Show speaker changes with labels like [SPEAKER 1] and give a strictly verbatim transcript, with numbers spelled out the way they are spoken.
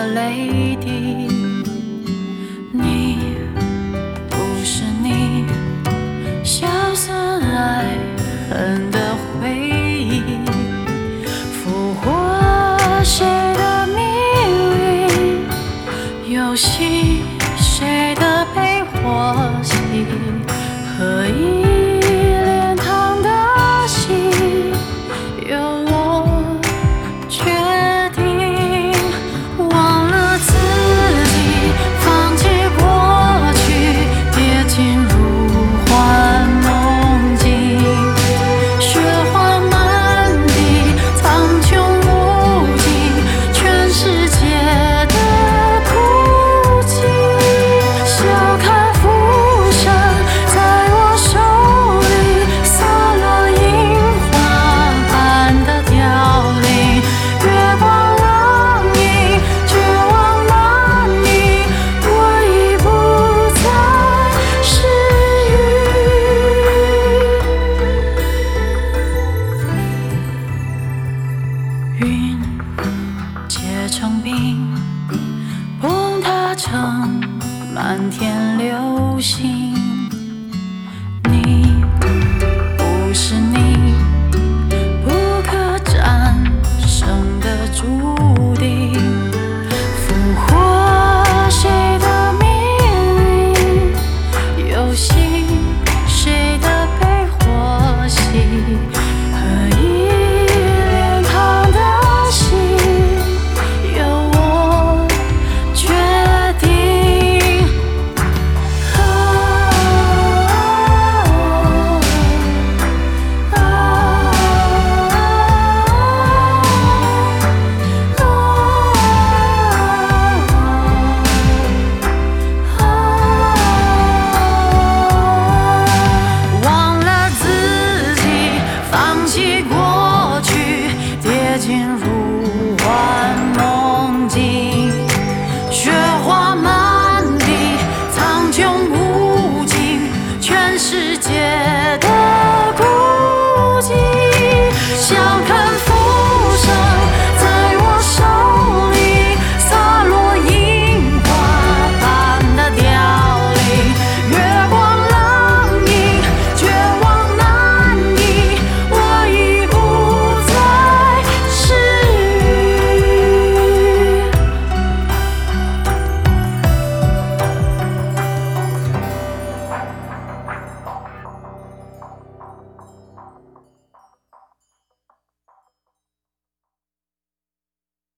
[SPEAKER 1] 泪滴。你不是你，消散爱恨的回忆，俘获谁的命运，游戏谁的悲或喜，喝一脸汤的心，由我决定。忘了自己，放弃过去，别进入幻梦境。雪花满地，苍穹无尽，全世界的哭泣。笑看浮生在我手里，洒落樱花般的凋零。月光冷映，绝望难明，我已不再是云。云结成冰，崩塌成满天流星。